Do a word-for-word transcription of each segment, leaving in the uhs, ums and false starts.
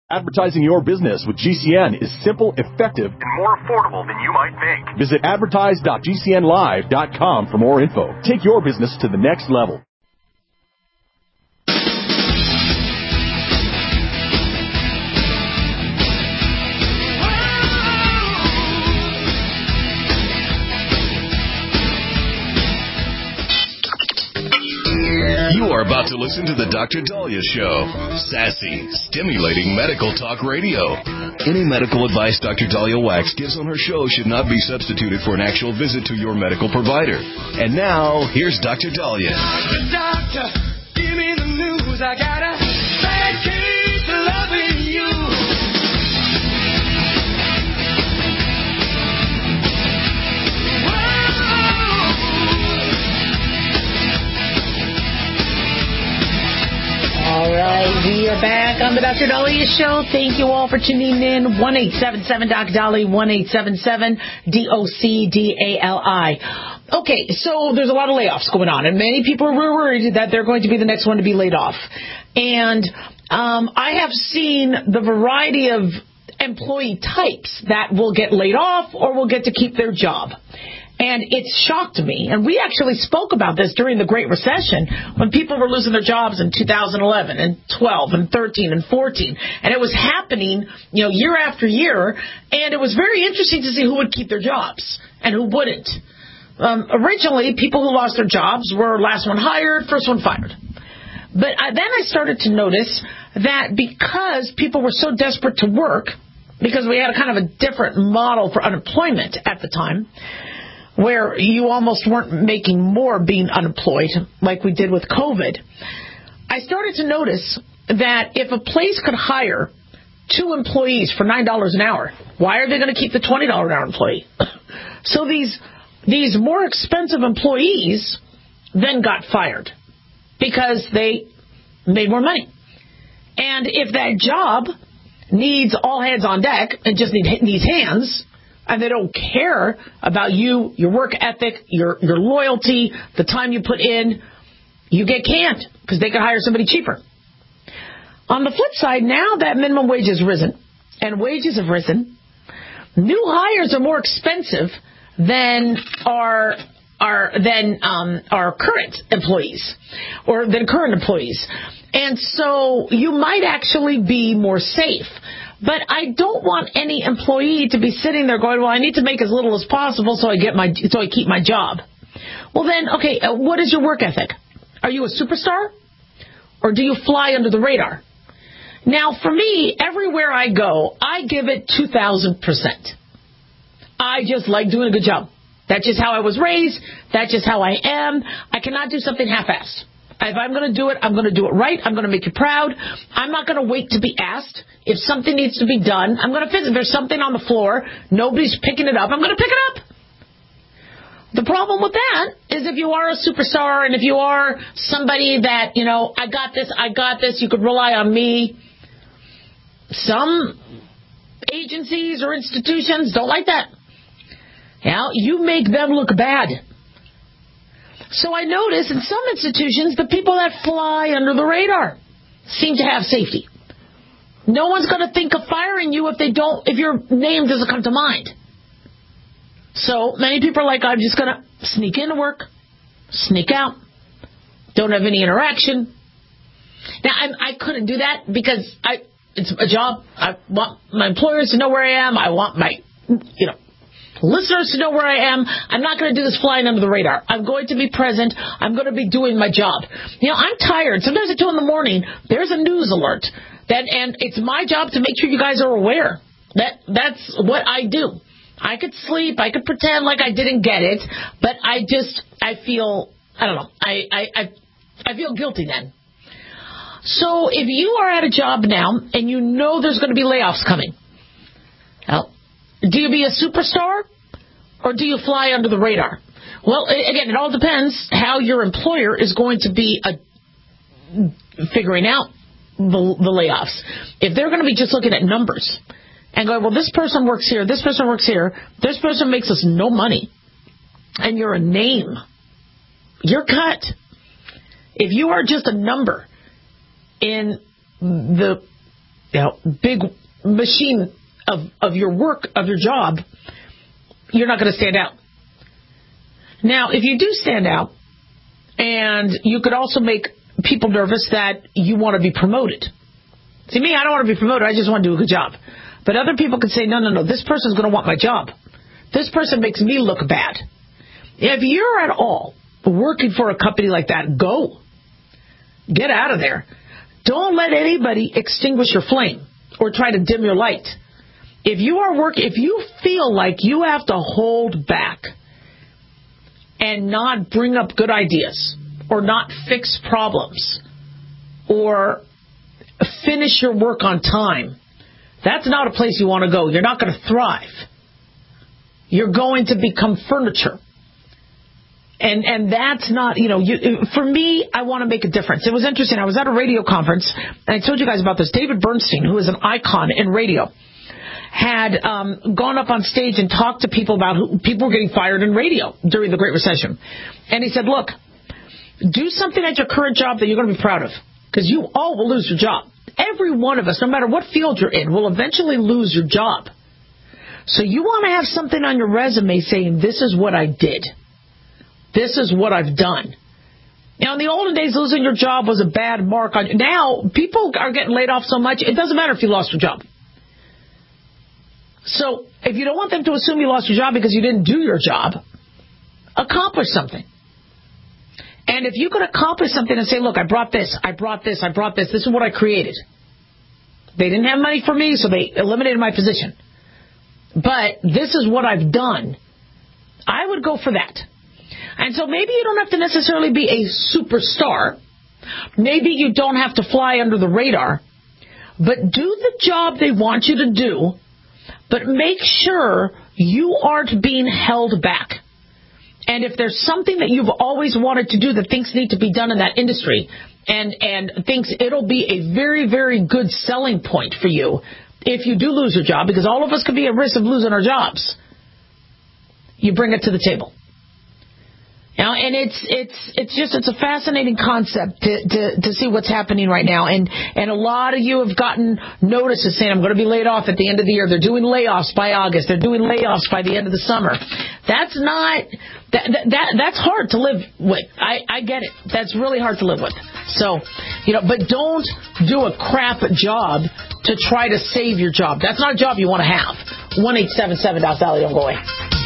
Advertising your business with G C N is simple, effective, and more affordable than you might think. Visit advertise dot g c n live dot com for more info. Take your business to the next level. You are about to listen to the Doctor Dahlia Show. Sassy, stimulating medical talk radio. Any medical advice Doctor Dahlia Wax gives on her show should not be substituted for an actual visit to your medical provider. And now, here's Doctor Dahlia. Doctor, give me the news. I got a bad case of loving you. All right, we are back on the Doctor Dahlia Show. Thank you all for tuning in. one eight seven seven Doc Dahlia, one eight seven seven D O C D A L I. Okay, so there's a lot of layoffs going on, and many people are worried that they're going to be the next one to be laid off. And um, I have seen the variety of employee types that will get laid off or will get to keep their job. And it shocked me. And we actually spoke about this during the Great Recession when people were losing their jobs in two thousand eleven and twelve and thirteen and fourteen. And it was happening, you know, year after year. And it was very interesting to see who would keep their jobs and who wouldn't. Um, originally, people who lost their jobs were last one hired, first one fired. But I, then I started to notice that because people were so desperate to work, because we had a kind of a different model for unemployment at the time, where you almost weren't making more being unemployed like we did with COVID, I started to notice that if a place could hire two employees for nine dollars an hour, why are they going to keep the twenty dollars an hour employee? So these these more expensive employees then got fired because they made more money. And if that job needs all hands on deck and just need, needs hands, and they don't care about you, your work ethic, your your loyalty, the time you put in, you get canned because they can hire somebody cheaper. On the flip side, now that minimum wage has risen and wages have risen, new hires are more expensive than our our than um, our current employees or than current employees, and so you might actually be more safe. But I don't want any employee to be sitting there going, well, I need to make as little as possible so I get my so I keep my job. Well, then, okay, uh, what is your work ethic? Are you a superstar? Or do you fly under the radar? Now, for me, everywhere I go, I give it two thousand percent. I just like doing a good job. That's just how I was raised. That's just how I am. I cannot do something half-assed. If I'm going to do it, I'm going to do it right. I'm going to make you proud. I'm not going to wait to be asked. If something needs to be done, I'm going to fix it. If there's something on the floor, nobody's picking it up, I'm going to pick it up. The problem with that is if you are a superstar and if you are somebody that, you know, I got this, I got this, you could rely on me. Some agencies or institutions don't like that. Now, you make them look bad. So I notice in some institutions, the people that fly under the radar seem to have safety. No one's going to think of firing you if they don't, if your name doesn't come to mind. So many people are like, I'm just going to sneak into work, sneak out, don't have any interaction. Now, I, I couldn't do that because I, it's a job. I want my employers to know where I am. I want my, you know, listeners to know where I am. I'm not going to do this flying under the radar. I'm going to be present. I'm going to be doing my job. You know, I'm tired. Sometimes at two in the morning, there's a news alert. That, and it's my job to make sure you guys are aware. That That's what I do. I could sleep. I could pretend like I didn't get it. But I just, I feel, I don't know. I, I, I, I feel guilty then. So if you are at a job now and you know there's going to be layoffs coming, well, do you be a superstar or do you fly under the radar? Well, again, it all depends how your employer is going to be a, figuring out the, the layoffs. If they're going to be just looking at numbers and going, well, this person works here, this person works here, this person makes us no money, and you're a name, you're cut. If you are just a number in the you know, big machine of, of your work, of your job, you're not going to stand out. Now, if you do stand out, and you could also make people nervous that you want to be promoted. See, me, I don't want to be promoted. I just want to do a good job. But other people could say, no, no, no, this person's going to want my job. This person makes me look bad. If you're at all working for a company like that, go. Get out of there. Don't let anybody extinguish your flame or try to dim your light. If you are working, if you feel like you have to hold back and not bring up good ideas or not fix problems or finish your work on time, that's not a place you want to go. You're not going to thrive. You're going to become furniture. And and that's not, you know, you, for me, I want to make a difference. It was interesting. I was at a radio conference, and I told you guys about this. David Bernstein, who is an icon in radio, had um, gone up on stage and talked to people about who people were getting fired in radio during the Great Recession. And he said, look, do something at your current job that you're going to be proud of, because you all will lose your job. Every one of us, no matter what field you're in, will eventually lose your job. So you want to have something on your resume saying, this is what I did. This is what I've done. Now, in the olden days, losing your job was a bad mark on you. Now, people are getting laid off so much, it doesn't matter if you lost your job. So, if you don't want them to assume you lost your job because you didn't do your job, accomplish something. And if you could accomplish something and say, look, I brought this, I brought this, I brought this, this is what I created. They didn't have money for me, so they eliminated my position. But this is what I've done. I would go for that. And so maybe you don't have to necessarily be a superstar. Maybe you don't have to fly under the radar. But do the job they want you to do. But make sure you aren't being held back. And if there's something that you've always wanted to do that thinks need to be done in that industry and, and thinks it'll be a very, very good selling point for you if you do lose your job, because all of us could be at risk of losing our jobs, you bring it to the table. Now, and it's it's it's just it's a fascinating concept to, to, to see what's happening right now. And, and a lot of you have gotten notices saying, I'm going to be laid off at the end of the year. They're doing layoffs by August. They're doing layoffs by the end of the summer. That's not, that, that that's hard to live with. I, I get it. That's really hard to live with. So, you know, but don't do a crap job to try to save your job. That's not a job you want to have. one eight seven seven Doc Dolly, don't go away.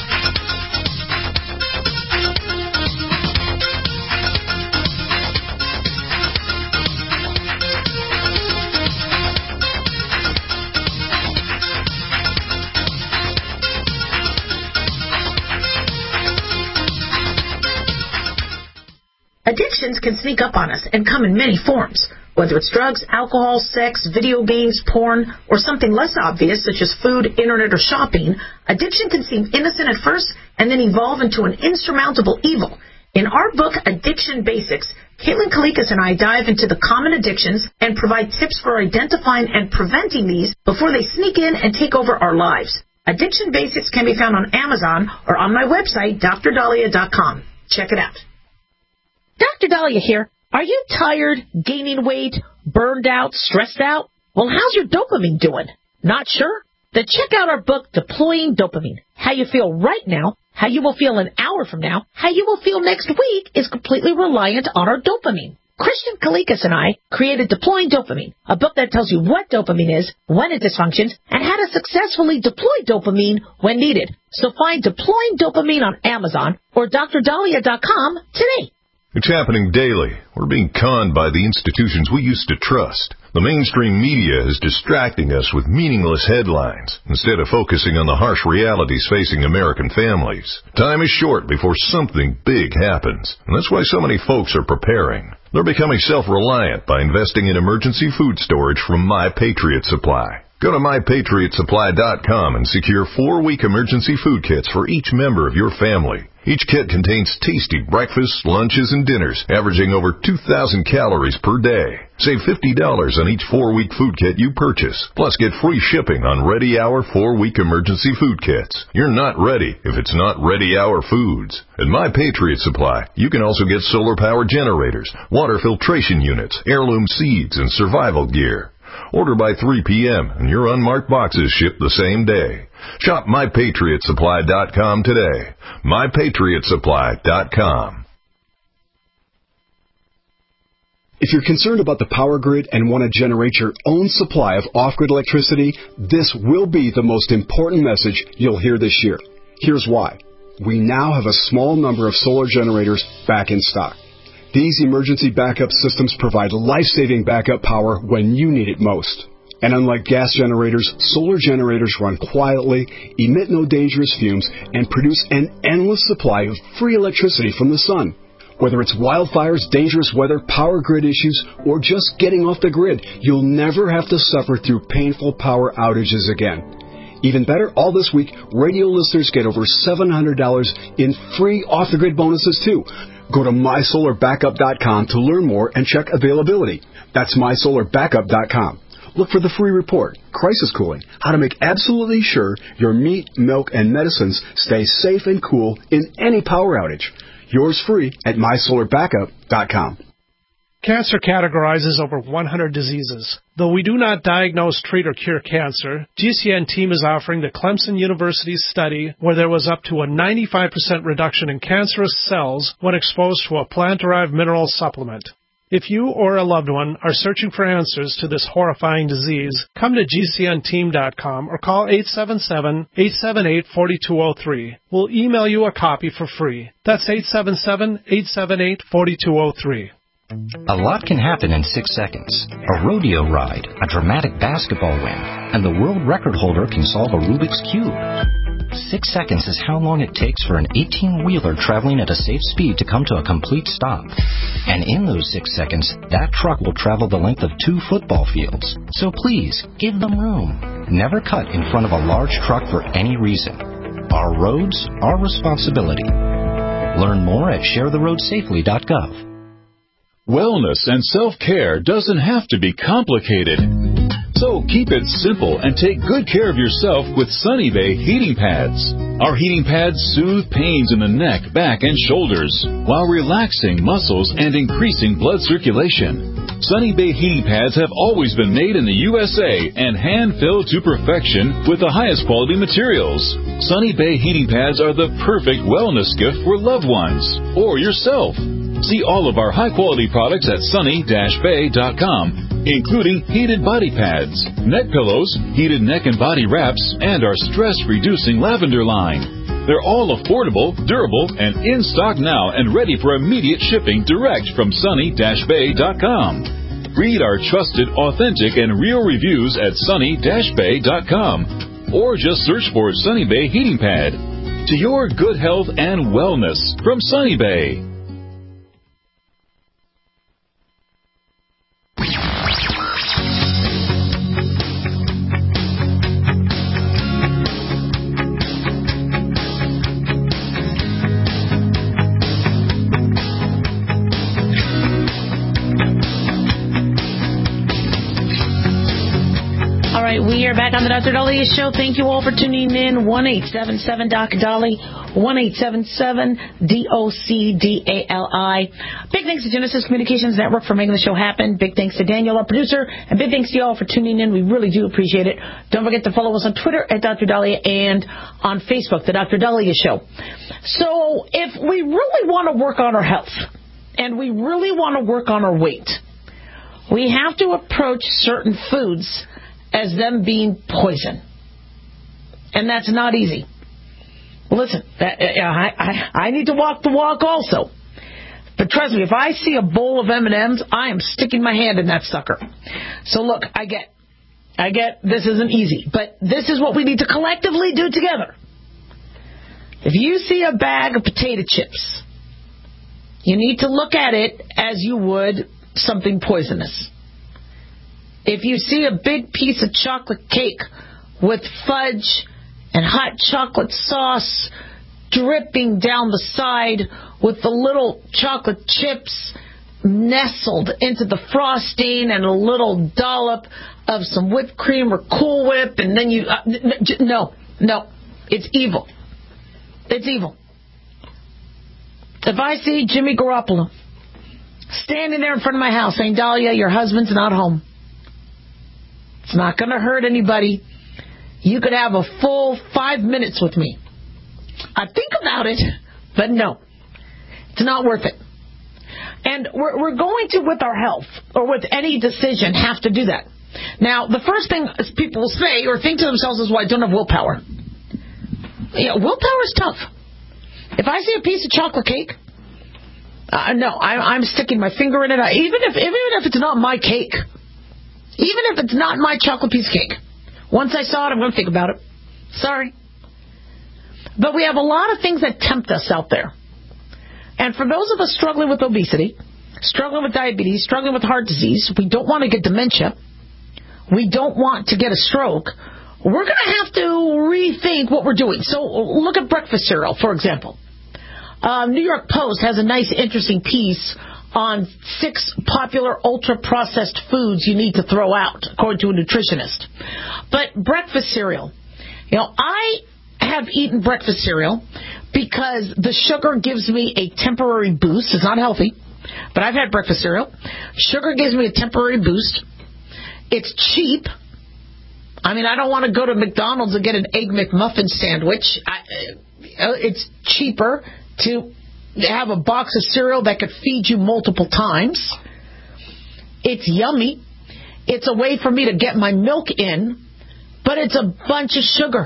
Addictions can sneak up on us and come in many forms, whether it's drugs, alcohol, sex, video games, porn, or something less obvious such as food, internet, or shopping. Addiction can seem innocent at first and then evolve into an insurmountable evil. In our book, Addiction Basics, Caitlin Kalikas and I dive into the common addictions and provide tips for identifying and preventing these before they sneak in and take over our lives. Addiction Basics can be found on Amazon or on my website, D R Dahlia dot com. Check it out. Doctor Dahlia here. Are you tired, gaining weight, burned out, stressed out? Well, how's your dopamine doing? Not sure? Then check out our book, Deploying Dopamine. How you feel right now, how you will feel an hour from now, how you will feel next week is completely reliant on our dopamine. Christian Kalikas and I created Deploying Dopamine, a book that tells you what dopamine is, when it dysfunctions, and how to successfully deploy dopamine when needed. So find Deploying Dopamine on Amazon or D R Dahlia dot com today. It's happening daily. We're being conned by the institutions we used to trust. The mainstream media is distracting us with meaningless headlines instead of focusing on the harsh realities facing American families. Time is short before something big happens, and that's why so many folks are preparing. They're becoming self-reliant by investing in emergency food storage from My Patriot Supply. Go to my patriot supply dot com and secure four-week emergency food kits for each member of your family. Each kit contains tasty breakfasts, lunches, and dinners, averaging over two thousand calories per day. Save fifty dollars on each four-week food kit you purchase. Plus, get free shipping on Ready Hour four-week emergency food kits. You're not ready if it's not Ready Hour foods. At My Patriot Supply, you can also get solar power generators, water filtration units, heirloom seeds, and survival gear. Order by three p.m. and your unmarked boxes ship the same day. Shop my patriot supply dot com today. my patriot supply dot com. If you're concerned about the power grid and want to generate your own supply of off-grid electricity, this will be the most important message you'll hear this year. Here's why. We now have a small number of solar generators back in stock. These emergency backup systems provide life-saving backup power when you need it most. And unlike gas generators, solar generators run quietly, emit no dangerous fumes, and produce an endless supply of free electricity from the sun. Whether it's wildfires, dangerous weather, power grid issues, or just getting off the grid, you'll never have to suffer through painful power outages again. Even better, all this week, radio listeners get over seven hundred dollars in free off-the-grid bonuses, too. Go to my solar backup dot com to learn more and check availability. That's my solar backup dot com. Look for the free report, Crisis Cooling, how to make absolutely sure your meat, milk, and medicines stay safe and cool in any power outage. Yours free at my solar backup dot com. Cancer categorizes over one hundred diseases. Though we do not diagnose, treat, or cure cancer, G C N team is offering the Clemson University study where there was up to a ninety-five percent reduction in cancerous cells when exposed to a plant-derived mineral supplement. If you or a loved one are searching for answers to this horrifying disease, come to G C N team dot com or call eight seven seven, eight seven eight, four two zero three. We'll email you a copy for free. That's eight seven seven, eight seven eight, four two zero three. A lot can happen in six seconds. A rodeo ride, a dramatic basketball win, and the world record holder can solve a Rubik's Cube. Six seconds is how long it takes for an eighteen-wheeler traveling at a safe speed to come to a complete stop. And in those six seconds, that truck will travel the length of two football fields. So please, give them room. Never cut in front of a large truck for any reason. Our roads, our responsibility. Learn more at share the road safely dot gov. Wellness and self-care doesn't have to be complicated. So keep it simple and take good care of yourself with Sunny Bay heating pads. Our heating pads soothe pains in the neck, back, and shoulders while relaxing muscles and increasing blood circulation. Sunny Bay heating pads have always been made in the U S A and hand-filled to perfection with the highest quality materials. Sunny Bay heating pads are the perfect wellness gift for loved ones or yourself. See all of our high-quality products at sunny dash bay dot com, including heated body pads, neck pillows, heated neck and body wraps, and our stress-reducing lavender line. They're all affordable, durable, and in stock now and ready for immediate shipping direct from sunny dash bay dot com. Read our trusted, authentic, and real reviews at sunny dash bay dot com or just search for Sunny Bay Heating Pad. To your good health and wellness from Sunny Bay. We are back on the Doctor Daliah Show. Thank you all for tuning in. one eight seven seven D O C D A L I, one eight seven seven D O C D A L I. Big thanks to Genesis Communications Network for making the show happen. Big thanks to Daniel, our producer, and big thanks to you all for tuning in. We really do appreciate it. Don't forget to follow us on Twitter at Doctor Daliah and on Facebook, The Doctor Daliah Show. So if we really want to work on our health and we really want to work on our weight, we have to approach certain foods as them being poison. And that's not easy. Listen, I, I, I need to walk the walk also. But trust me, if I see a bowl of M and M's, I am sticking my hand in that sucker. So look, I get, I get this isn't easy, but this is what we need to collectively do together. If you see a bag of potato chips, you need to look at it as you would something poisonous. If you see a big piece of chocolate cake with fudge and hot chocolate sauce dripping down the side with the little chocolate chips nestled into the frosting and a little dollop of some whipped cream or Cool Whip, and then you... Uh, no, no, it's evil. It's evil. If I see Jimmy Garoppolo standing there in front of my house saying, Dahlia, your husband's not home, It's not going to hurt anybody. You could have a full five minutes with me. I think about it, but no. It's not worth it. And we're, we're going to, with our health, or with any decision, have to do that. Now, the first thing people will say or think to themselves is, well, I don't have willpower. Yeah, willpower is tough. If I see a piece of chocolate cake, uh, no, I, I'm sticking my finger in it. I, even if even if it's not my cake, even if it's not my chocolate piece of cake, once I saw it, I'm going to think about it. Sorry. But we have a lot of things that tempt us out there. And for those of us struggling with obesity, struggling with diabetes, struggling with heart disease, we don't want to get dementia, we don't want to get a stroke, we're going to have to rethink what we're doing. So look at breakfast cereal, for example. Um, New York Post has a nice, interesting piece on six popular ultra-processed foods you need to throw out, according to a nutritionist. But breakfast cereal, you know, I have eaten breakfast cereal because the sugar gives me a temporary boost. It's not healthy, but I've had breakfast cereal. Sugar gives me a temporary boost. It's cheap. I mean, I don't want to go to McDonald's and get an Egg McMuffin sandwich. I, it's cheaper to have a box of cereal that could feed you multiple times. It's yummy. It's a way for me to get my milk in, but it's a bunch of sugar.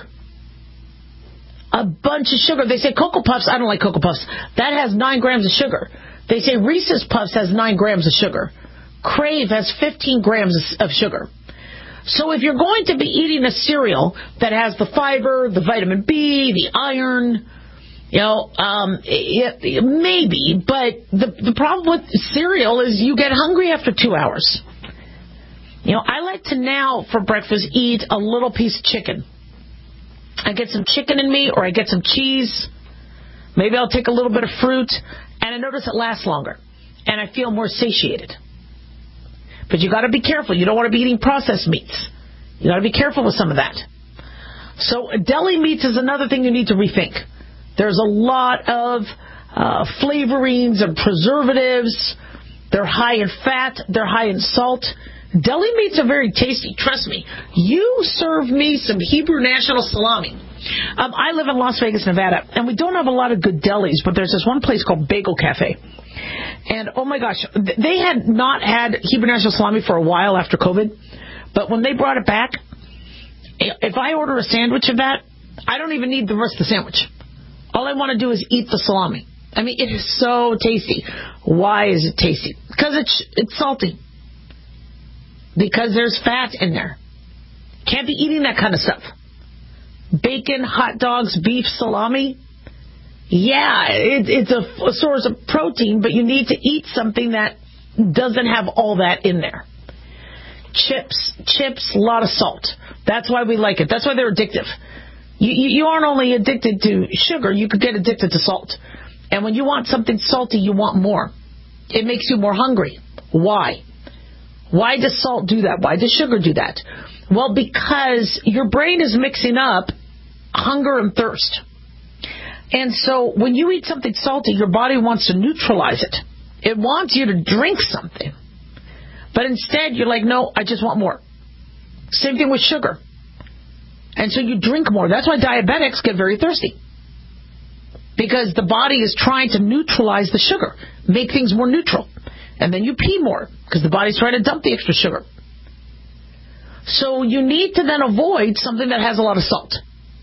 A bunch of sugar. They say Cocoa Puffs. I don't like Cocoa Puffs. That has nine grams of sugar. They say Reese's Puffs has nine grams of sugar. Crave has fifteen grams of sugar. So if you're going to be eating a cereal that has the fiber, the vitamin B, the iron, you know, um, it, it, maybe, but the, the problem with cereal is you get hungry after two hours. You know, I like to now for breakfast eat a little piece of chicken. I get some chicken in me, or I get some cheese. Maybe I'll take a little bit of fruit, and I notice it lasts longer, and I feel more satiated. But you got to be careful. You don't want to be eating processed meats. You got to be careful with some of that. So deli meats is another thing you need to rethink. There's a lot of uh, flavorings and preservatives. They're high in fat. They're high in salt. Deli meats are very tasty. Trust me. You serve me some Hebrew National salami. Um, I live in Las Vegas, Nevada, and we don't have a lot of good delis, but there's this one place called Bagel Cafe. And, oh, my gosh, they had not had Hebrew National salami for a while after COVID, but when they brought it back, if I order a sandwich of that, I don't even need the rest of the sandwich. All I want to do is eat the salami. I mean, it is so tasty. Why is it tasty? Because it's, it's salty. Because there's fat in there. Can't be eating that kind of stuff. Bacon, hot dogs, beef, salami. Yeah, it, it's a, a source of protein, but you need to eat something that doesn't have all that in there. Chips, chips, a lot of salt. That's why we like it. That's why they're addictive. You, you, you aren't only addicted to sugar, you could get addicted to salt. And when you want something salty, you want more. It makes you more hungry. Why? Why does salt do that? Why does sugar do that? Well, because your brain is mixing up hunger and thirst. And so when you eat something salty, your body wants to neutralize it. It wants you to drink something. But instead, you're like, no, I just want more. Same thing with sugar. And so you drink more. That's why diabetics get very thirsty. Because the body is trying to neutralize the sugar, make things more neutral. And then you pee more because the body's trying to dump the extra sugar. So you need to then avoid something that has a lot of salt.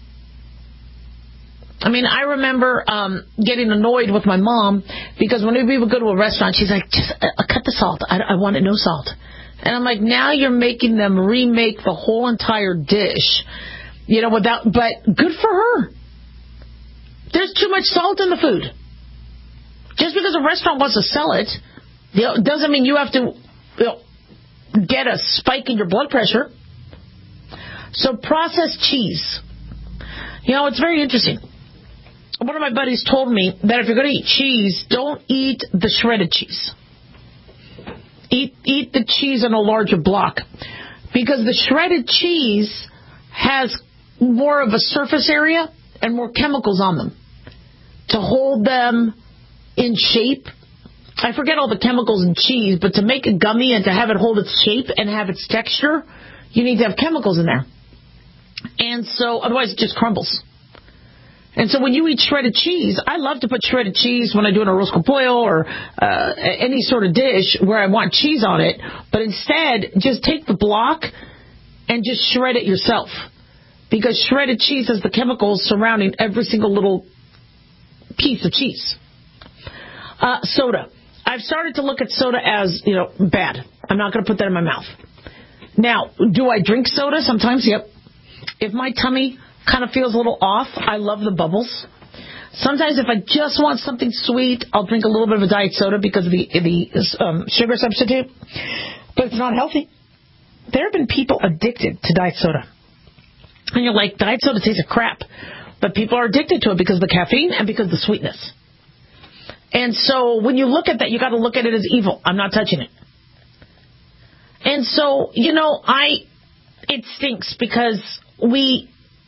I mean, I remember um, getting annoyed with my mom because whenever we would go to a restaurant, she's like, just uh, cut the salt. I, I want it no salt. And I'm like, now you're making them remake the whole entire dish, you know, without, but good for her. There's too much salt in the food. Just because a restaurant wants to sell it, you know, doesn't mean you have to, you know, get a spike in your blood pressure. So processed cheese. You know, it's very interesting. One of my buddies told me that if you're going to eat cheese, don't eat the shredded cheese. Eat eat the cheese in a larger block. Because the shredded cheese has more of a surface area and more chemicals on them to hold them in shape. I forget all the chemicals in cheese, but to make it gummy and to have it hold its shape and have its texture, you need to have chemicals in there. And so, otherwise it just crumbles. And so when you eat shredded cheese, I love to put shredded cheese when I do an arroz con pollo or uh, any sort of dish where I want cheese on it. But instead, just take the block and just shred it yourself. Because shredded cheese has the chemicals surrounding every single little piece of cheese. Uh, soda. I've started to look at soda as, you know, bad. I'm not going to put that in my mouth. Now, do I drink soda? Sometimes, yep. If my tummy kind of feels a little off, I love the bubbles. Sometimes if I just want something sweet, I'll drink a little bit of a diet soda because of the, the um, sugar substitute. But it's not healthy. There have been people addicted to diet soda. And you're like, diet soda tastes like crap. But people are addicted to it because of the caffeine and because of the sweetness. And so when you look at that, you got to look at it as evil. I'm not touching it. And so, you know, I, it stinks because we,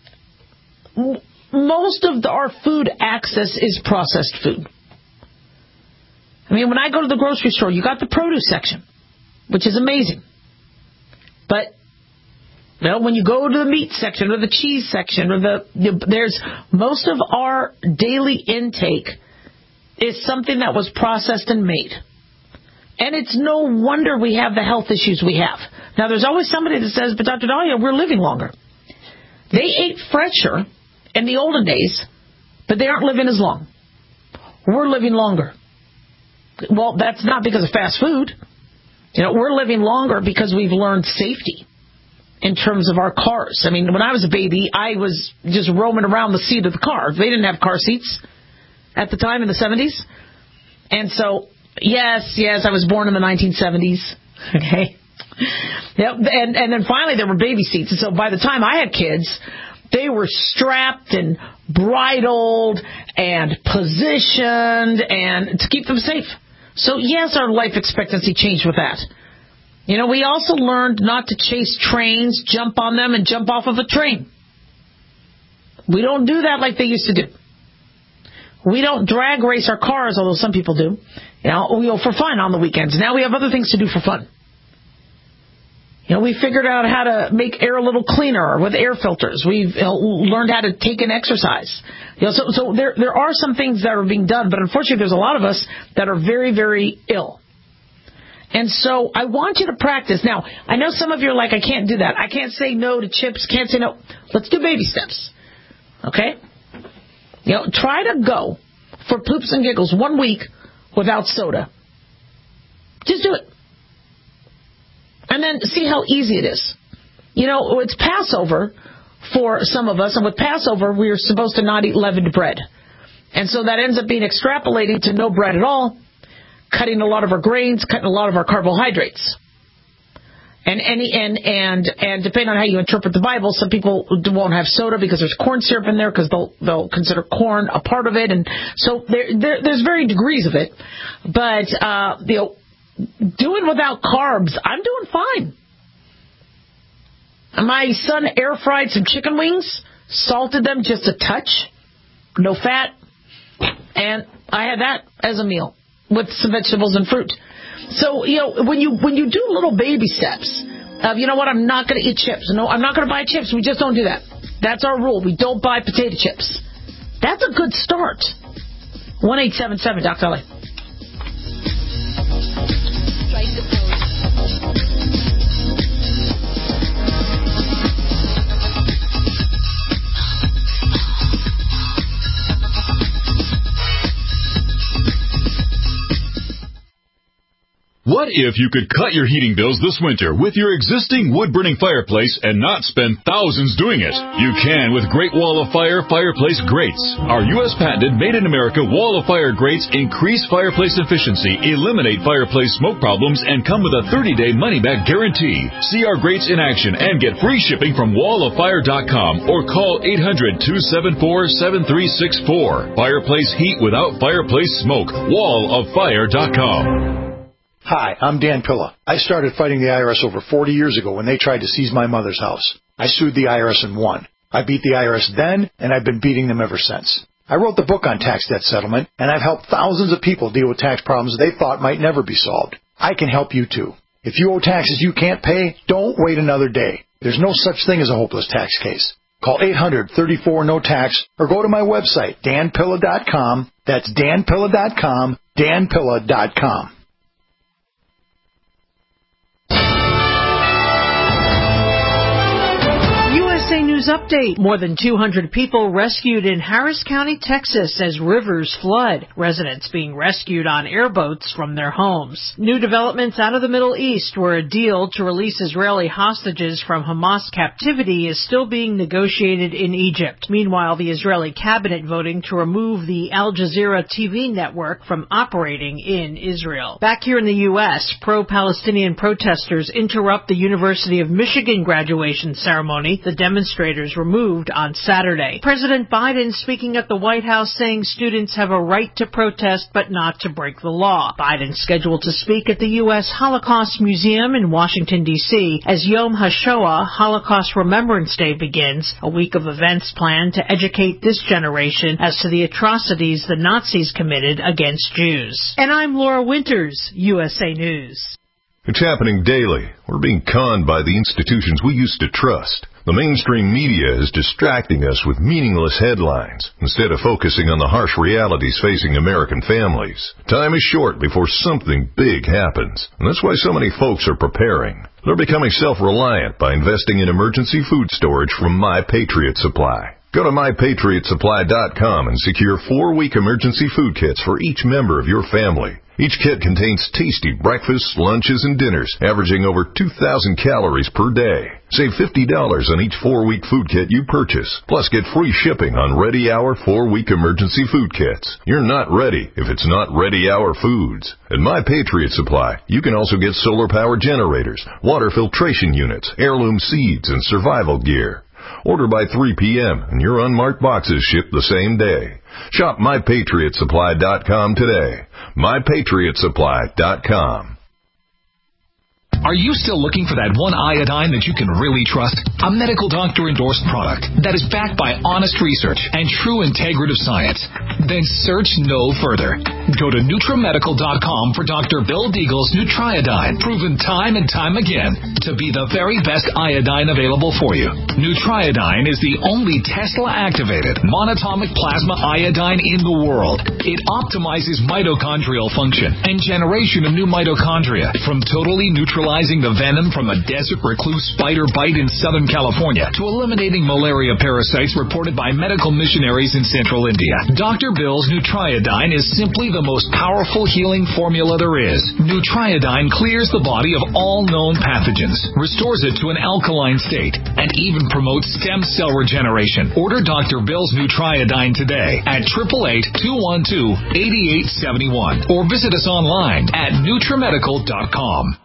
most of the, our food access is processed food. I mean, when I go to the grocery store, you got the produce section, which is amazing. But, you know, when you go to the meat section or the cheese section or the, the there's most of our daily intake is something that was processed and made. And it's no wonder we have the health issues we have. Now, there's always somebody that says, but Doctor Dahlia, we're living longer. They ate fresher in the olden days, but they aren't living as long. We're living longer. Well, that's not because of fast food. You know, we're living longer because we've learned safety in terms of our cars. I mean, when I was a baby, I was just roaming around the seat of the car. They didn't have car seats at the time in the seventies. And so, yes, yes, I was born in the nineteen seventies. Okay. Yep. And, and then finally there were baby seats. And so by the time I had kids, they were strapped and bridled and positioned and to keep them safe. So yes, our life expectancy changed with that. You know, we also learned not to chase trains, jump on them, and jump off of a train. We don't do that like they used to do. We don't drag race our cars, although some people do, you know, you know, for fun on the weekends. Now we have other things to do for fun. You know, we figured out how to make air a little cleaner with air filters. We've you know, learned how to take an exercise. You know, so so there there are some things that are being done, but unfortunately there's a lot of us that are very, very ill. And so I want you to practice. Now, I know some of you are like, I can't do that. I can't say no to chips. Can't say no. Let's do baby steps. Okay? You know, try to go for poops and giggles one week without soda. Just do it. And then see how easy it is. You know, it's Passover for some of us, and with Passover, we're supposed to not eat leavened bread. And so that ends up being extrapolating to no bread at all, cutting a lot of our grains, cutting a lot of our carbohydrates. And any and and and depending on how you interpret the Bible, some people won't have soda because there's corn syrup in there because they'll they'll consider corn a part of it, and so there, there there's varying degrees of it. But uh, you know, doing without carbs, I'm doing fine. My son air fried some chicken wings, salted them just a touch, no fat, and I had that as a meal with some vegetables and fruit. So, you know, when you when you do little baby steps of, you know what, I'm not going to eat chips. No, I'm not going to buy chips. We just don't do that. That's our rule. We don't buy potato chips. That's a good start. one eight seven seven Doctor Ellie. What if you could cut your heating bills this winter with your existing wood-burning fireplace and not spend thousands doing it? You can with Great Wall of Fire Fireplace Grates. Our U S patented made-in-America Wall of Fire grates increase fireplace efficiency, eliminate fireplace smoke problems, and come with a thirty-day money-back guarantee. See our grates in action and get free shipping from wall of fire dot com or call eight hundred, two seven four, seven three six four. Fireplace heat without fireplace smoke. wall of fire dot com. Hi, I'm Dan Pilla. I started fighting the I R S over forty years ago when they tried to seize my mother's house. I sued the I R S and won. I beat the I R S then, and I've been beating them ever since. I wrote the book on tax debt settlement, and I've helped thousands of people deal with tax problems they thought might never be solved. I can help you too. If you owe taxes you can't pay, don't wait another day. There's no such thing as a hopeless tax case. Call eight hundred, thirty-four, no tax or go to my website, dan pilla dot com. That's dan pilla dot com, dan pilla dot com. U S A News Update. More than two hundred people rescued in Harris County, Texas as rivers flood. Residents being rescued on airboats from their homes. New developments out of the Middle East where a deal to release Israeli hostages from Hamas captivity is still being negotiated in Egypt. Meanwhile, the Israeli cabinet voting to remove the Al Jazeera T V network from operating in Israel. Back here in the U S, pro-Palestinian protesters interrupt the University of Michigan graduation ceremony. The demonstrators were moved on Saturday. President Biden speaking at the White House saying students have a right to protest but not to break the law. Biden scheduled to speak at the U S Holocaust Museum in Washington, D C as Yom HaShoah, Holocaust Remembrance Day, begins, a week of events planned to educate this generation as to the atrocities the Nazis committed against Jews. And I'm Laura Winters, U S A News. It's happening daily. We're being conned by the institutions we used to trust. The mainstream media is distracting us with meaningless headlines instead of focusing on the harsh realities facing American families. Time is short before something big happens, and that's why so many folks are preparing. They're becoming self-reliant by investing in emergency food storage from My Patriot Supply. Go to my patriot supply dot com and secure four-week emergency food kits for each member of your family. Each kit contains tasty breakfasts, lunches, and dinners, averaging over two thousand calories per day. Save fifty dollars on each four-week food kit you purchase. Plus, get free shipping on Ready Hour four-week emergency food kits. You're not ready if it's not Ready Hour foods. At My Patriot Supply, you can also get solar power generators, water filtration units, heirloom seeds, and survival gear. Order by three p.m. and your unmarked boxes ship the same day. Shop my patriot supply dot com today. my patriot supply dot com. Are you still looking for that one iodine that you can really trust? A medical doctor-endorsed product that is backed by honest research and true integrative science? Then search no further. Go to NutriMedical dot com for Doctor Bill Deagle's Nutriodine, proven time and time again to be the very best iodine available for you. Nutriodine is the only Tesla-activated monatomic plasma iodine in the world. It optimizes mitochondrial function and generation of new mitochondria from totally neutralizing the venom from a desert recluse spider bite in Southern California to eliminating malaria parasites reported by medical missionaries in central India. Doctor Bill's Nutriodine is simply the most powerful healing formula there is. Nutriodine clears the body of all known pathogens, restores it to an alkaline state, and even promotes stem cell regeneration. Order Doctor Bill's Nutriodine today at eight eight eight, two one two, eight eight seven one or visit us online at NutriMedical dot com.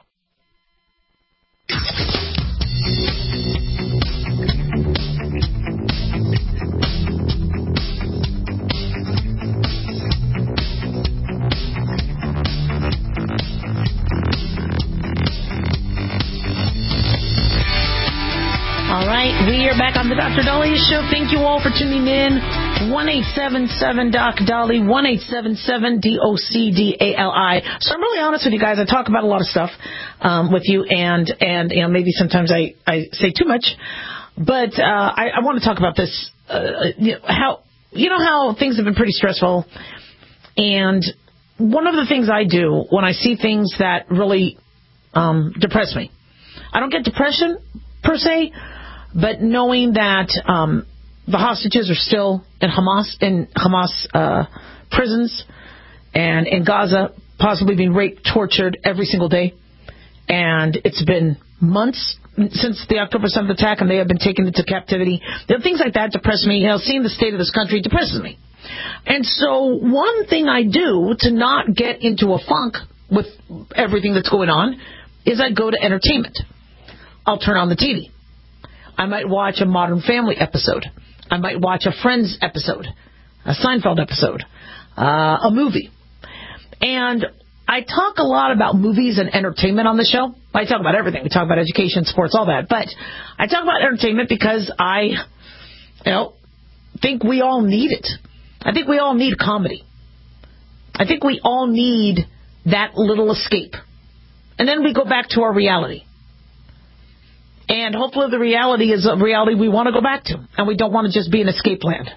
All right, we are back on the Doctor Dahlia Show. Thank you all for tuning in. one eight seven seven Doc Dolly, one eight seven seven D O C D A L I. So I'm really honest with you guys. I talk about a lot of stuff um, with you, and, and you know, maybe sometimes I, I say too much. But uh, I, I want to talk about this, uh, you know, how, you know how things have been pretty stressful. And one of the things I do when I see things that really um, depress me, I don't get depression per se, but knowing that um, the hostages are still in Hamas in Hamas uh, prisons and in Gaza, possibly being raped, tortured every single day, and it's been months since the October seventh attack, and they have been taken into captivity. You know, things like that depress me. You know, seeing the state of this country depresses me. And so one thing I do to not get into a funk with everything that's going on is I go to entertainment. I'll turn on the T V. I might watch a Modern Family episode. I might watch a Friends episode, a Seinfeld episode, uh, a movie. And I talk a lot about movies and entertainment on the show. I talk about everything. We talk about education, sports, all that. But I talk about entertainment because I, you know, think we all need it. I think we all need comedy. I think we all need that little escape. And then we go back to our reality. And hopefully the reality is a reality we want to go back to, and we don't want to just be in escape land.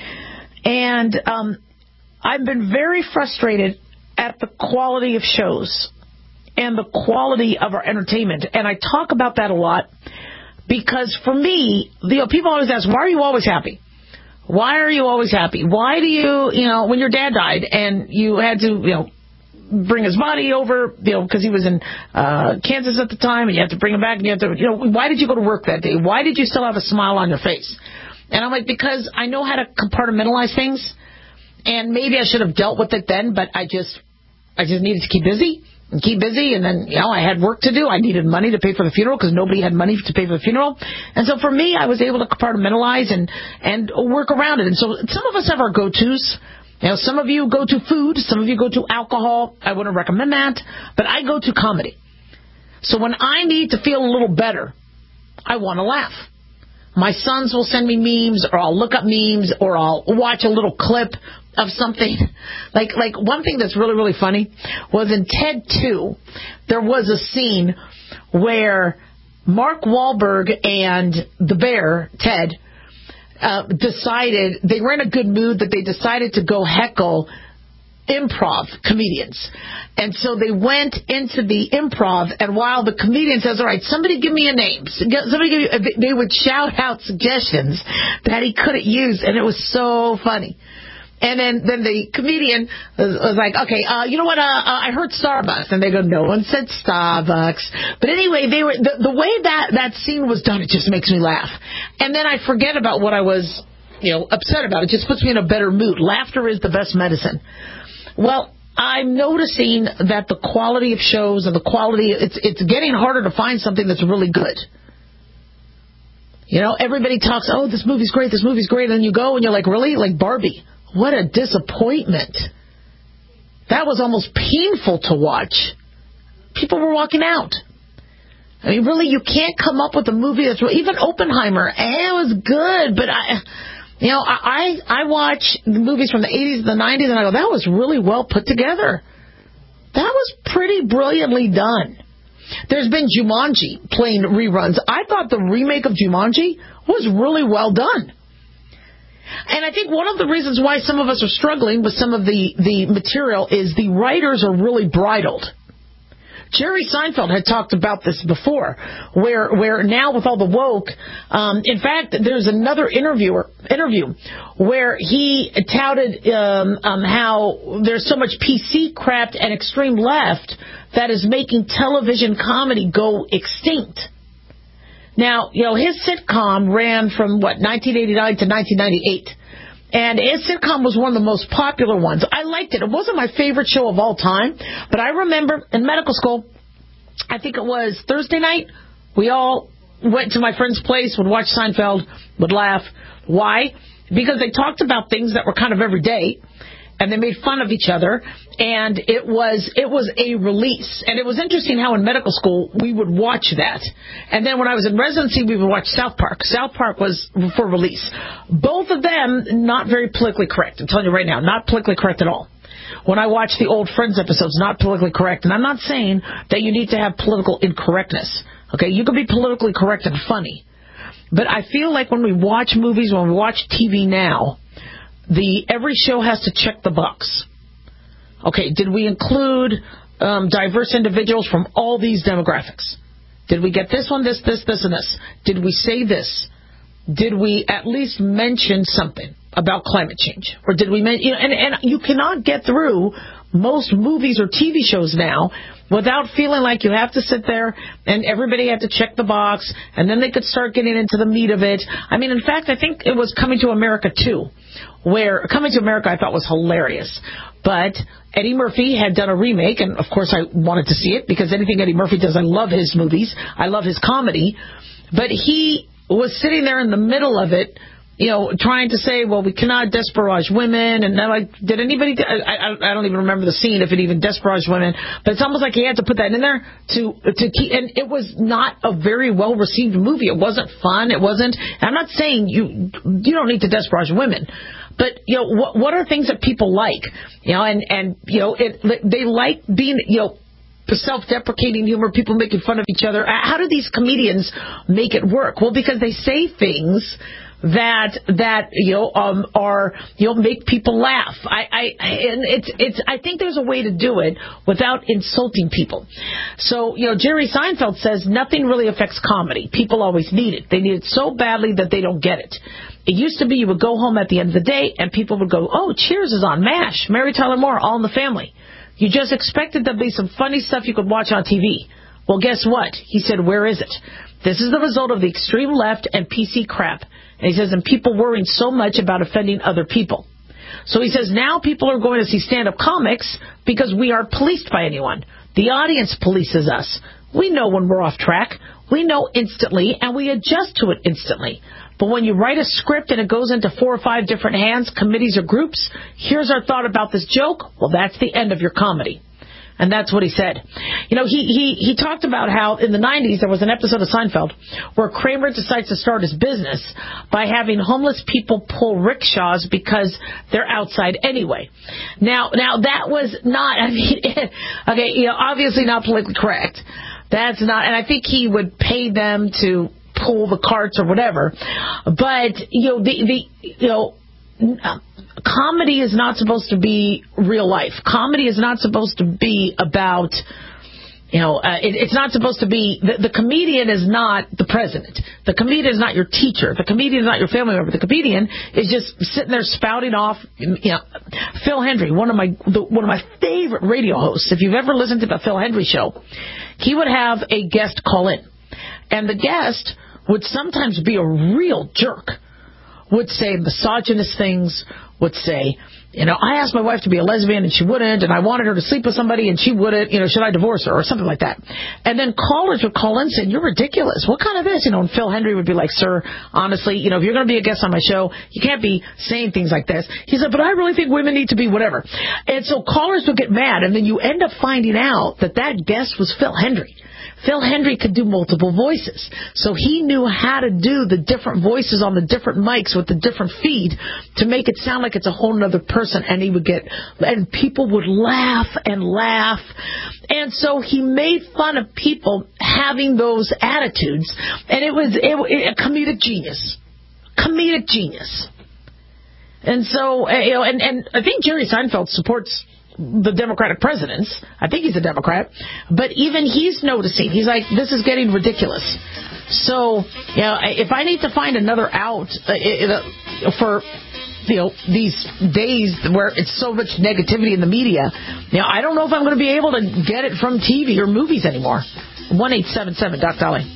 And um, I've been very frustrated at the quality of shows and the quality of our entertainment. And I talk about that a lot because for me, you know, people always ask, why are you always happy? Why are you always happy? Why do you, you know, when your dad died and you had to, you know, bring his body over, you know, because he was in uh, Kansas at the time, and you have to bring him back, and you have to, you know, why did you go to work that day? Why did you still have a smile on your face? And I'm like, because I know how to compartmentalize things, and maybe I should have dealt with it then, but I just, I just needed to keep busy and keep busy, and then, you know, I had work to do. I needed money to pay for the funeral because nobody had money to pay for the funeral, and so for me, I was able to compartmentalize and and work around it. And so some of us have our go-tos. Now, some of you go to food, some of you go to alcohol. I wouldn't recommend that, but I go to comedy. So when I need to feel a little better, I want to laugh. My sons will send me memes, or I'll look up memes, or I'll watch a little clip of something. Like, like one thing that's really, really funny was in Ted two, there was a scene where Mark Wahlberg and the bear, Ted, Uh, decided, they were in a good mood that they decided to go heckle improv comedians. And so they went into the improv, and while the comedian says, all right, somebody give me a name, somebody give me, they would shout out suggestions that he couldn't use, and it was so funny. And then, then the comedian was, was like, okay, uh, you know what, uh, uh, I heard Starbucks. And they go, no one said Starbucks. But anyway, they were the, the way that, that scene was done, it just makes me laugh. And then I forget about what I was, you know, upset about. It just puts me in a better mood. Laughter is the best medicine. Well, I'm noticing that the quality of shows and the quality, it's, it's getting harder to find something that's really good. You know, everybody talks, oh, this movie's great, this movie's great. And then you go and you're like, really? Like Barbie. What a disappointment. That was almost painful to watch. People were walking out. I mean, really, you can't come up with a movie that's... Even Oppenheimer, eh, it was good, but I... You know, I, I watch movies from the eighties and the nineties, and I go, that was really well put together. That was pretty brilliantly done. There's been Jumanji playing reruns. I thought the remake of Jumanji was really well done. And I think one of the reasons why some of us are struggling with some of the, the material is the writers are really bridled. Jerry Seinfeld had talked about this before, where where now with all the woke, um, in fact, there's another interviewer interview where he touted um, um, how there's so much P C crap and extreme left that is making television comedy go extinct. Now, you know, his sitcom ran from, what, nineteen eighty-nine to nineteen ninety-eight. And his sitcom was one of the most popular ones. I liked it. It wasn't my favorite show of all time. But I remember in medical school, I think it was Thursday night, we all went to my friend's place, would watch Seinfeld, would laugh. Why? Because they talked about things that were kind of everyday. And they made fun of each other, and it was it was a release. And it was interesting how in medical school we would watch that. And then when I was in residency, we would watch South Park. South Park was for release. Both of them not very politically correct. I'm telling you right now, not politically correct at all. When I watch the old Friends episodes, not politically correct. And I'm not saying that you need to have political incorrectness. Okay, you can be politically correct and funny. But I feel like when we watch movies, when we watch T V now, The every show has to check the box. Okay, did we include um, diverse individuals from all these demographics? Did we get this one, this, this, this, and this? Did we say this? Did we at least mention something about climate change? Or did we mention... You know, and, and you cannot get through most movies or T V shows now without feeling like you have to sit there and everybody had to check the box, and then they could start getting into the meat of it. I mean, in fact, I think it was Coming to America two, where Coming to America I thought was hilarious. But Eddie Murphy had done a remake, and of course I wanted to see it because anything Eddie Murphy does, I love his movies. I love his comedy. But he was sitting there in the middle of it, you know, trying to say, well, we cannot desparage women. And I'm like, did anybody, I, I, I don't even remember the scene if it even desparaged women, but it's almost like he had to put that in there to, to keep, and it was not a very well received movie. It wasn't fun. It wasn't, I'm not saying you, you don't need to desparage women, but, you know, what, what are things that people like, you know, and, and, you know, it, they like being, you know, self-deprecating humor, people making fun of each other. How do these comedians make it work? Well, because they say things that that you know um, are you know make people laugh. I, I and it's it's I think there's a way to do it without insulting people. So you know Jerry Seinfeld says nothing really affects comedy. People always need it. They need it so badly that they don't get it. It used to be you would go home at the end of the day and people would go, oh, Cheers is on, MASH, Mary Tyler Moore, All in the Family. You just expected there to be some funny stuff you could watch on T V. Well, guess what? He said, where is it? This is the result of the extreme left and P C crap. And he says, and people worrying so much about offending other people. So he says, now people are going to see stand-up comics because we aren't policed by anyone. The audience polices us. We know when we're off track. We know instantly, and we adjust to it instantly. But when you write a script and it goes into four or five different hands, committees or groups, here's our thought about this joke, well, that's the end of your comedy. And that's what he said. You know, he, he, he talked about how in the nineties there was an episode of Seinfeld where Kramer decides to start his business by having homeless people pull rickshaws because they're outside anyway. Now, now that was not, I mean, okay, you know, obviously not politically correct. That's not, and I think he would pay them to pull the carts or whatever. But, you know, the, the you know, comedy is not supposed to be real life. Comedy is not supposed to be about, you know, uh, it, it's not supposed to be, the, the comedian is not the president. The comedian is not your teacher. The comedian is not your family member. The comedian is just sitting there spouting off, you know. Phil Hendry, one of my, the, one of my favorite radio hosts, if you've ever listened to the Phil Hendry show, he would have a guest call in. And the guest would sometimes be a real jerk. Would say misogynist things, would say, you know, I asked my wife to be a lesbian and she wouldn't, and I wanted her to sleep with somebody and she wouldn't, you know, should I divorce her or something like that. And then callers would call in saying, you're ridiculous. What kind of this? You know, and Phil Hendry would be like, sir, honestly, you know, if you're going to be a guest on my show, you can't be saying things like this. He said, but I really think women need to be whatever. And so callers would get mad, and then you end up finding out that that guest was Phil Hendry. Phil Hendry could do multiple voices. So he knew how to do the different voices on the different mics with the different feed to make it sound like it's a whole other person. And he would get, and people would laugh and laugh. And so he made fun of people having those attitudes. And it was it, it, a comedic genius. Comedic genius. And so, you know, and, and I think Jerry Seinfeld supports the Democratic presidents. I think he's a Democrat. But even he's noticing. He's like, this is getting ridiculous. So, you know, if I need to find another out uh, for, you know, these days where it's so much negativity in the media, you know, I don't know if I'm going to be able to get it from T V or movies anymore. one eight seven seven Doc Dolly.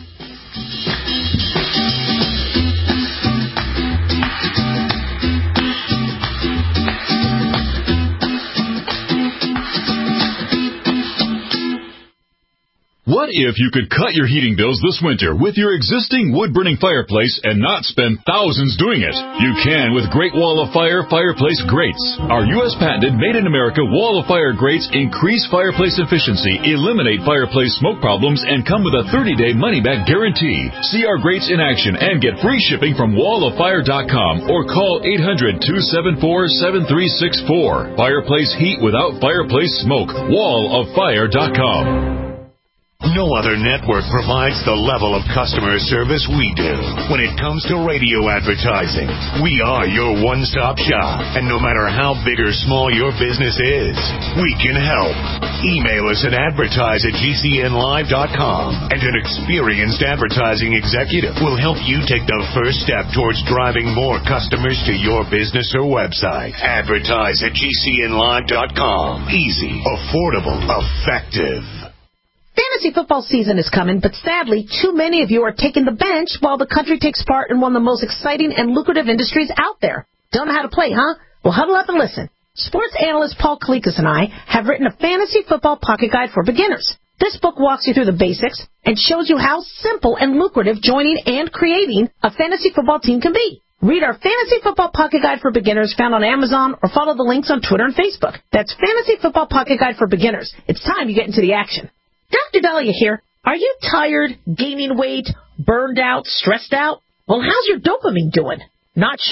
What if you could cut your heating bills this winter with your existing wood-burning fireplace and not spend thousands doing it? You can with Great Wall of Fire Fireplace Grates. Our U S patented made-in-America Wall of Fire grates increase fireplace efficiency, eliminate fireplace smoke problems, and come with a thirty-day money-back guarantee. See our grates in action and get free shipping from wall of fire dot com or call eight hundred, two seven four, seven three six four. Fireplace heat without fireplace smoke. wall of fire dot com. No other network provides the level of customer service we do. When it comes to radio advertising, we are your one-stop shop. And no matter how big or small your business is, we can help. Email us at advertise at G C N live dot com, and an experienced advertising executive will help you take the first step towards driving more customers to your business or website. Advertise at G C N live dot com. Easy, affordable, effective. Fantasy football season is coming, but sadly, too many of you are taking the bench while the country takes part in one of the most exciting and lucrative industries out there. Don't know how to play, huh? Well, huddle up and listen. Sports analyst Paul Kalikas and I have written a fantasy football pocket guide for beginners. This book walks you through the basics and shows you how simple and lucrative joining and creating a fantasy football team can be. Read our Fantasy Football Pocket Guide for Beginners found on Amazon or follow the links on Twitter and Facebook. That's Fantasy Football Pocket Guide for Beginners. It's time you get into the action. Doctor Dahlia here. Are you tired, gaining weight, burned out, stressed out? Well, how's your dopamine doing? Not sure?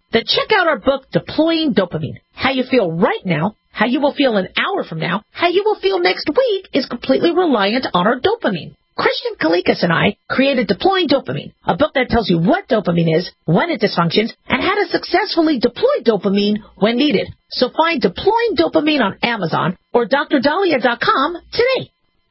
then check out our book, Deploying Dopamine. How you feel right now, how you will feel an hour from now, how you will feel next week is completely reliant on our dopamine. Christian Kalikas and I created Deploying Dopamine, a book that tells you what dopamine is, when it dysfunctions, and how to successfully deploy dopamine when needed. So find Deploying Dopamine on Amazon or D R Dahlia dot com today.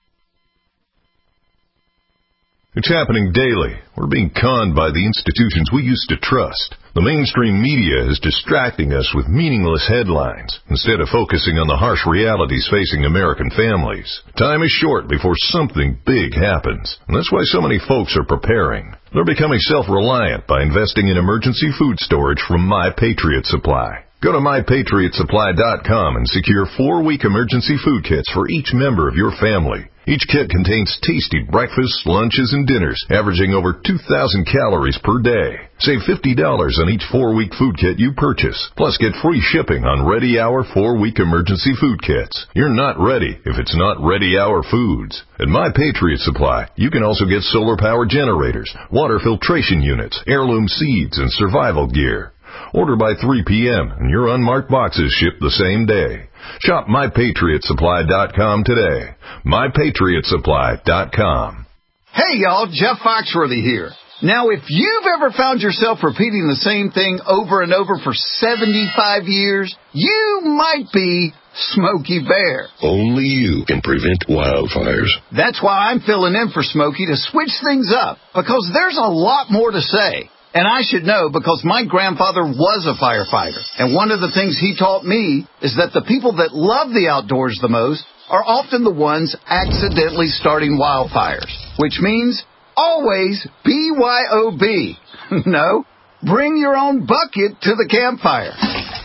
It's happening daily. We're being conned by the institutions we used to trust. The mainstream media is distracting us with meaningless headlines instead of focusing on the harsh realities facing American families. Time is short before something big happens, and that's why so many folks are preparing. They're becoming self-reliant by investing in emergency food storage from My Patriot Supply. Go to my patriot supply dot com and secure four-week emergency food kits for each member of your family. Each kit contains tasty breakfasts, lunches, and dinners, averaging over two thousand calories per day. Save fifty dollars on each four-week food kit you purchase. Plus, get free shipping on Ready Hour four-week emergency food kits. You're not ready if it's not Ready Hour Foods. At My Patriot Supply, you can also get solar power generators, water filtration units, heirloom seeds, and survival gear. Order by three p.m. and your unmarked boxes ship the same day. Shop my patriot supply dot com today. my patriot supply dot com. Hey, y'all, Jeff Foxworthy here. Now, if you've ever found yourself repeating the same thing over and over for seventy-five years, you might be Smokey Bear. Only you can prevent wildfires. That's why I'm filling in for Smokey to switch things up, because there's a lot more to say. And I should know because my grandfather was a firefighter. And one of the things he taught me is that the people that love the outdoors the most are often the ones accidentally starting wildfires. Which means always B Y O B. No, bring your own bucket to the campfire.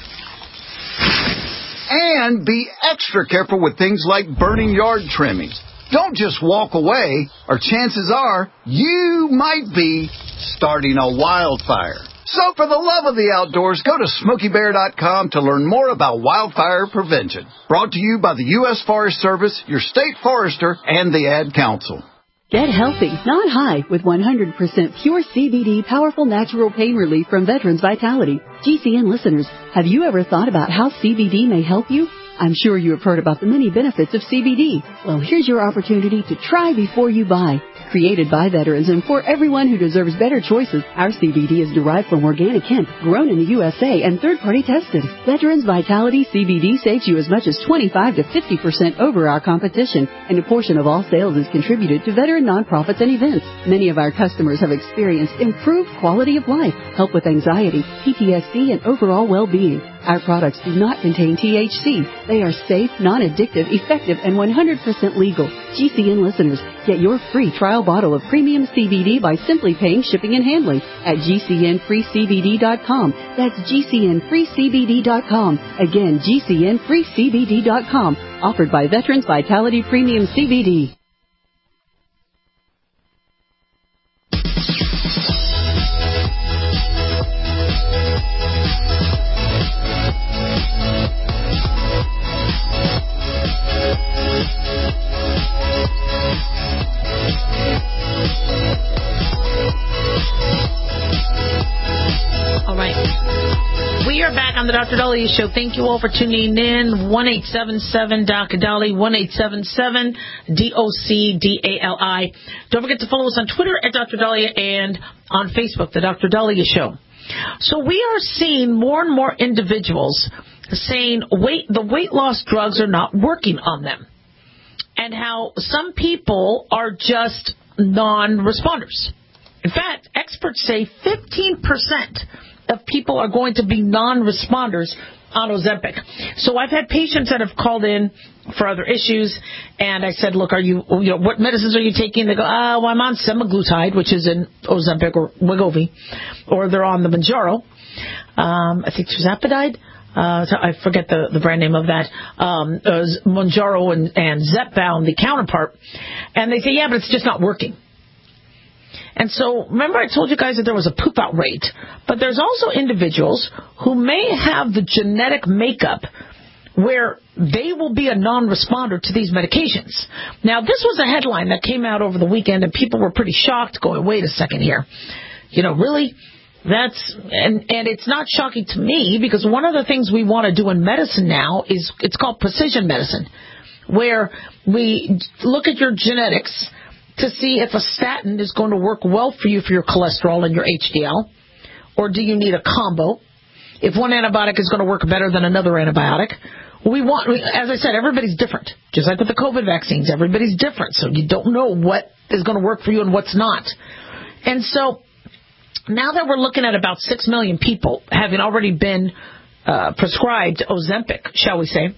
And be extra careful with things like burning yard trimmings. Don't just walk away, or chances are you might be starting a wildfire. So for the love of the outdoors, go to smokey bear dot com to learn more about wildfire prevention. Brought to you by the U S Forest Service, your state forester, and the Ad Council. Get healthy, not high, with one hundred percent pure C B D powerful natural pain relief from Veterans Vitality. G C N listeners, have you ever thought about how C B D may help you? I'm sure you have heard about the many benefits of C B D. Well, here's your opportunity to try before you buy. Created by veterans and for everyone who deserves better choices, our C B D is derived from organic hemp, grown in the U S A, and third-party tested. Veterans Vitality C B D saves you as much as twenty-five to fifty percent over our competition, and a portion of all sales is contributed to veteran nonprofits and events. Many of our customers have experienced improved quality of life, help with anxiety, P T S D, and overall well-being. Our products do not contain T H C. They are safe, non-addictive, effective, and one hundred percent legal. G C N listeners, get your free trial bottle of premium C B D by simply paying shipping and handling at G C N free C B D dot com. That's G C N free C B D dot com. Again, G C N free C B D dot com. Offered by Veterans Vitality Premium C B D. All right. We are back on the Doctor Dahlia Show. Thank you all for tuning in. one eight seven seven D O C D A L I, one eight seven seven D O C D A L I. Don't forget to follow us on Twitter at Doctor Dahlia and on Facebook, the Doctor Dahlia Show. So we are seeing more and more individuals saying weight, the weight loss drugs are not working on them, and how some people are just non-responders. In fact, experts say fifteen percent of people are going to be non-responders on Ozempic. So I've had patients that have called in for other issues, and I said, look, are you, you know, what medicines are you taking? They go, oh, well, I'm on semaglutide, which is in Ozempic or Wegovy, or they're on the Mounjaro. Um, I think tirzepatide. Uh, I forget the, the brand name of that. Um, uh, Mounjaro and, and Zepbound, the counterpart. And they say, yeah, but it's just not working. And so, remember I told you guys that there was a poop-out rate. But there's also individuals who may have the genetic makeup where they will be a non-responder to these medications. Now, this was a headline that came out over the weekend, and people were pretty shocked, going, wait a second here. You know, really? That's and and it's not shocking to me, because one of the things we want to do in medicine now is it's called precision medicine, where we look at your genetics to see if a statin is going to work well for you for your cholesterol and your H D L, or do you need a combo? If one antibiotic is going to work better than another antibiotic. We want, as I said, everybody's different. Just like with the COVID vaccines, everybody's different. So you don't know what is going to work for you and what's not. And so now that we're looking at about six million people having already been uh, prescribed Ozempic, shall we say,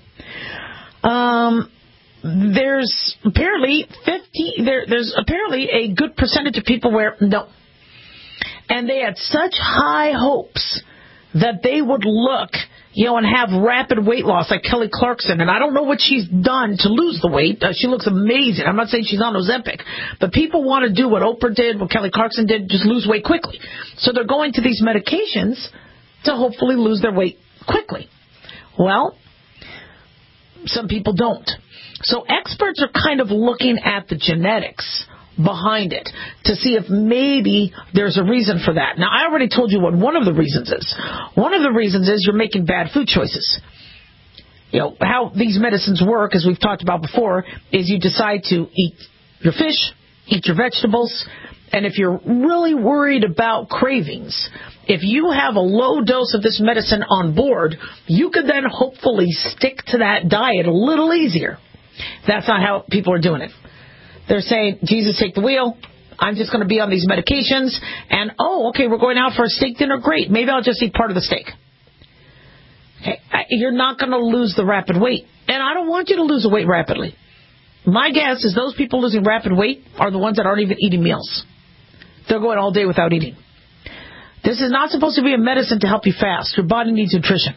um, there's apparently fifty. There, there's apparently a good percentage of people where no, and they had such high hopes that they would look, you know, and have rapid weight loss like Kelly Clarkson. And I don't know what she's done to lose the weight. Uh, she looks amazing. I'm not saying she's on Ozempic. But people want to do what Oprah did, what Kelly Clarkson did, just lose weight quickly. So they're going to these medications to hopefully lose their weight quickly. Well, some people don't. So experts are kind of looking at the genetics behind it to see if maybe there's a reason for that. Now, I already told you what one of the reasons is. One of the reasons is you're making bad food choices. You know, how these medicines work, as we've talked about before, is you decide to eat your fish, eat your vegetables, and if you're really worried about cravings, if you have a low dose of this medicine on board, you could then hopefully stick to that diet a little easier. That's not how people are doing it. They're saying, Jesus, take the wheel. I'm just going to be on these medications. And, oh, okay, we're going out for a steak dinner. Great. Maybe I'll just eat part of the steak. Okay, you're not going to lose the rapid weight. And I don't want you to lose the weight rapidly. My guess is those people losing rapid weight are the ones that aren't even eating meals. They're going all day without eating. This is not supposed to be a medicine to help you fast. Your body needs nutrition.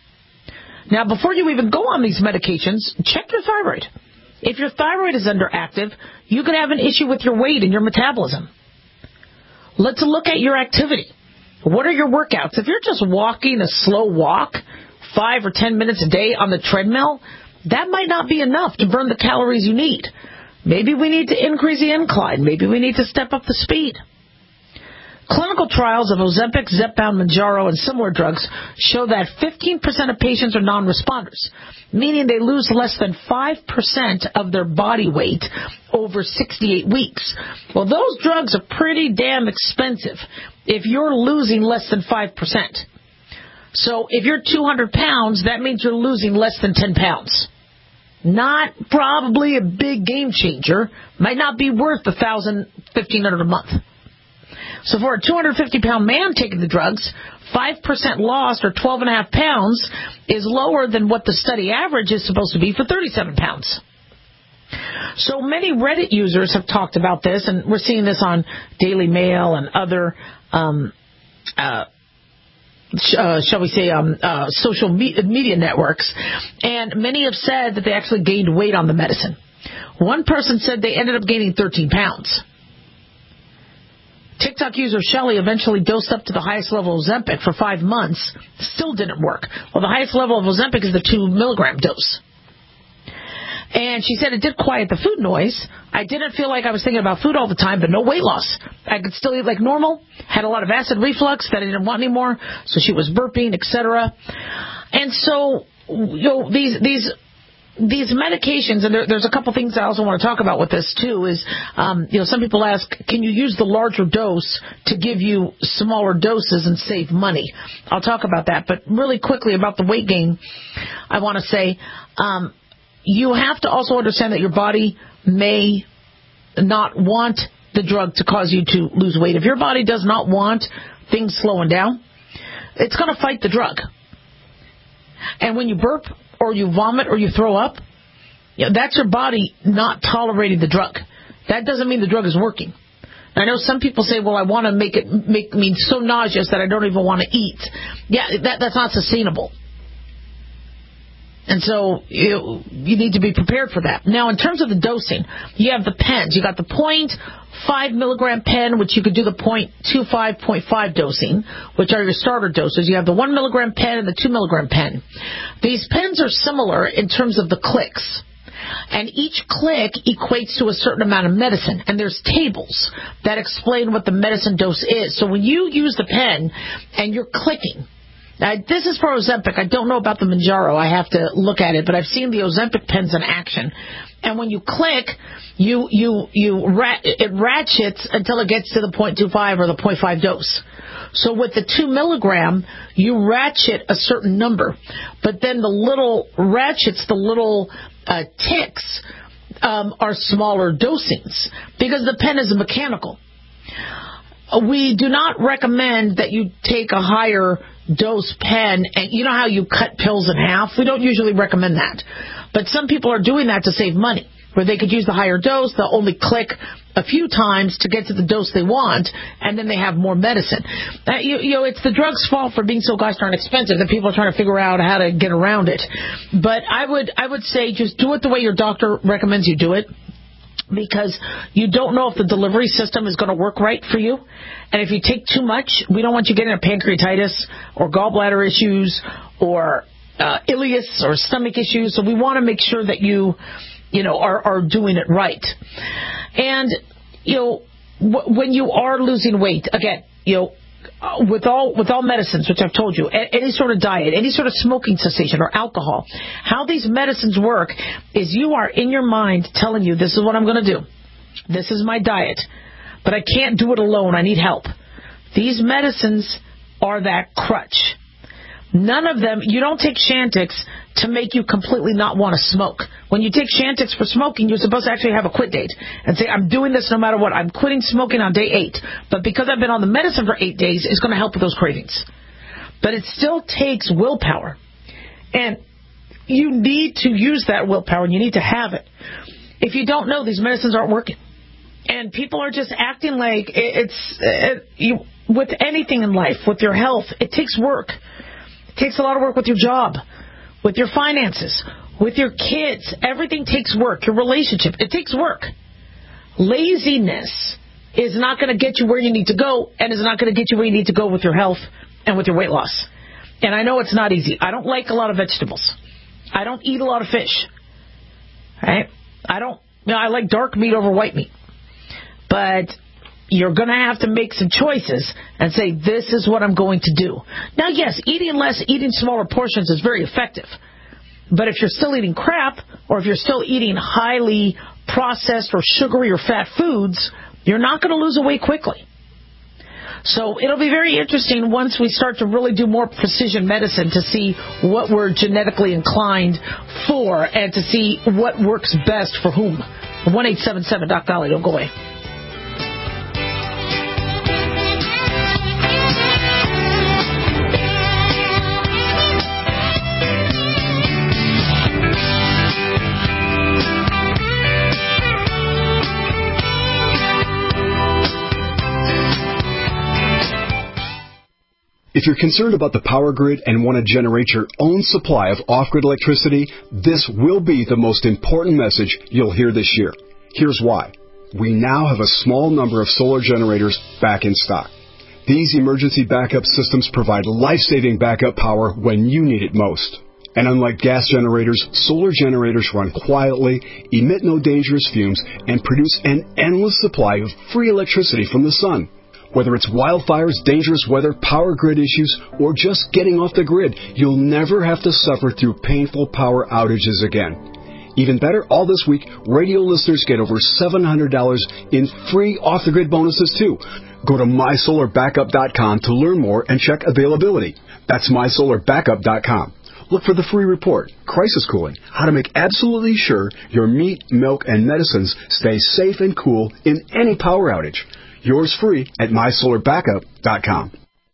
Now, before you even go on these medications, check your thyroid. If your thyroid is underactive, you could have an issue with your weight and your metabolism. Let's look at your activity. What are your workouts? If you're just walking a slow walk, five or ten minutes a day on the treadmill, that might not be enough to burn the calories you need. Maybe we need to increase the incline. Maybe we need to step up the speed. Clinical trials of Ozempic, Zepbound, Mounjaro, and similar drugs show that fifteen percent of patients are non-responders, meaning they lose less than five percent of their body weight over sixty-eight weeks. Well, those drugs are pretty damn expensive if you're losing less than five percent. So if you're two hundred pounds, that means you're losing less than ten pounds. Not probably a big game changer. Might not be worth one thousand dollars, fifteen hundred dollars a month. So for a two hundred fifty pound man taking the drugs, five percent lost, or twelve and a half pounds, is lower than what the study average is supposed to be for thirty-seven pounds. So many Reddit users have talked about this, and we're seeing this on Daily Mail and other, um, uh, sh- uh, shall we say, um, uh, social me- media networks. And many have said that they actually gained weight on the medicine. One person said they ended up gaining thirteen pounds. TikTok user Shelly eventually dosed up to the highest level of Ozempic for five months. Still didn't work. Well, the highest level of Ozempic is the two milligram dose. And she said it did quiet the food noise. I didn't feel like I was thinking about food all the time, but no weight loss. I could still eat like normal. Had a lot of acid reflux that I didn't want anymore. So she was burping, et cetera. And so, you know, these these... These medications, and there, there's a couple things I also want to talk about with this, too, is, um, you know, some people ask, can you use the larger dose to give you smaller doses and save money? I'll talk about that. But really quickly about the weight gain, I want to say, um, you have to also understand that your body may not want the drug to cause you to lose weight. If your body does not want things slowing down, it's going to fight the drug. And when you burp, or you vomit, or you throw up, you know, that's your body not tolerating the drug. That doesn't mean the drug is working. I know some people say, well, I want to make it make me so nauseous that I don't even want to eat. Yeah, that, that's not sustainable. And so you, you need to be prepared for that. Now, in terms of the dosing, you have the pens. You got the zero point five milligram pen, which you could do the zero point two five, zero point five dosing, which are your starter doses. You have the one milligram pen and the two milligram pen. These pens are similar in terms of the clicks. And each click equates to a certain amount of medicine. And there's tables that explain what the medicine dose is. So when you use the pen and you're clicking, now, this is for Ozempic. I don't know about the Mounjaro. I have to look at it, but I've seen the Ozempic pens in action. And when you click, you you you rat, it ratchets until it gets to the point two five or the point five dose. So with the two milligram, you ratchet a certain number, but then the little ratchets, the little uh, ticks, um, are smaller dosings because the pen is mechanical. We do not recommend that you take a higher dose pen, and you know how you cut pills in half? We don't usually recommend that. But some people are doing that to save money, where they could use the higher dose, they'll only click a few times to get to the dose they want, and then they have more medicine. Uh, you, you know, it's the drug's fault for being so gosh darn expensive that people are trying to figure out how to get around it. But I would, I would say just do it the way your doctor recommends you do it, because you don't know if the delivery system is going to work right for you. And if you take too much, we don't want you getting a pancreatitis or gallbladder issues or uh, ileus or stomach issues. So we want to make sure that you, you know, are, are doing it right. And, you know, w- when you are losing weight, again, you know, Uh, with all with all medicines, which I've told you, a- any sort of diet, any sort of smoking cessation or alcohol, how these medicines work is you are in your mind telling you, this is what I'm going to do. This is my diet. But I can't do it alone. I need help. These medicines are that crutch. None of them, you don't take Chantix to make you completely not want to smoke. When you take Chantix for smoking, you're supposed to actually have a quit date and say, I'm doing this no matter what. I'm quitting smoking on day eight. But because I've been on the medicine for eight days, it's going to help with those cravings. But it still takes willpower. And you need to use that willpower, and you need to have it. If you don't know, these medicines aren't working. And people are just acting like it's, it, you, with anything in life, with your health, it takes work. It takes a lot of work with your job, with your finances, with your kids. Everything takes work. Your relationship, it takes work. Laziness is not going to get you where you need to go, and is not going to get you where you need to go with your health and with your weight loss. And I know it's not easy. I don't like a lot of vegetables. I don't eat a lot of fish. Right? I don't, you know, I like dark meat over white meat. But you're going to have to make some choices and say, this is what I'm going to do. Now, yes, eating less, eating smaller portions is very effective. But if you're still eating crap, or if you're still eating highly processed or sugary or fat foods, you're not going to lose weight quickly. So it'll be very interesting once we start to really do more precision medicine to see what we're genetically inclined for and to see what works best for whom. one eight seven seven Doc Dolly, don't go away. If you're concerned about the power grid and want to generate your own supply of off-grid electricity, this will be the most important message you'll hear this year. Here's why. We now have a small number of solar generators back in stock. These emergency backup systems provide life-saving backup power when you need it most. And unlike gas generators, solar generators run quietly, emit no dangerous fumes, and produce an endless supply of free electricity from the sun. Whether it's wildfires, dangerous weather, power grid issues, or just getting off the grid, you'll never have to suffer through painful power outages again. Even better, all this week, radio listeners get over seven hundred dollars in free off-the-grid bonuses, too. Go to my solar backup dot com to learn more and check availability. That's my solar backup dot com. Look for the free report, Crisis Cooling, how to make absolutely sure your meat, milk, and medicines stay safe and cool in any power outage. Yours free at my solar backup dot com.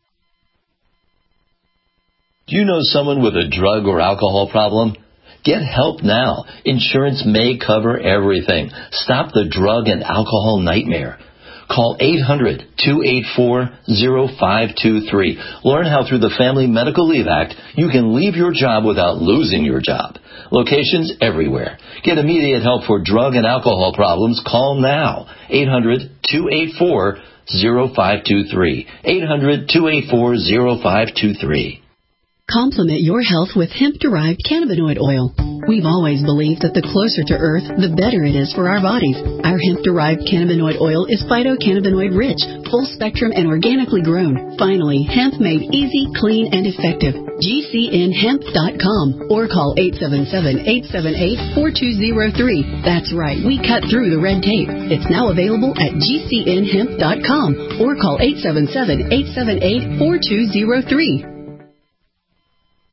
Do you know someone with a drug or alcohol problem? Get help now. Insurance may cover everything. Stop the drug and alcohol nightmare. Call eight hundred, two eight four, zero five two three. Learn how through the Family Medical Leave Act you can leave your job without losing your job. Locations everywhere. Get immediate help for drug and alcohol problems. Call now. eight hundred, two eight four, zero five two three. eight hundred, two eight four, zero five two three. Complement your health with hemp-derived cannabinoid oil. We've always believed that the closer to Earth, the better it is for our bodies. Our hemp-derived cannabinoid oil is phytocannabinoid-rich, full-spectrum, and organically grown. Finally, hemp made easy, clean, and effective. G C N hemp dot com or call eight seven seven, eight seven eight, four two zero three. That's right, we cut through the red tape. It's now available at G C N hemp dot com or call eight seven seven, eight seven eight, four two zero three.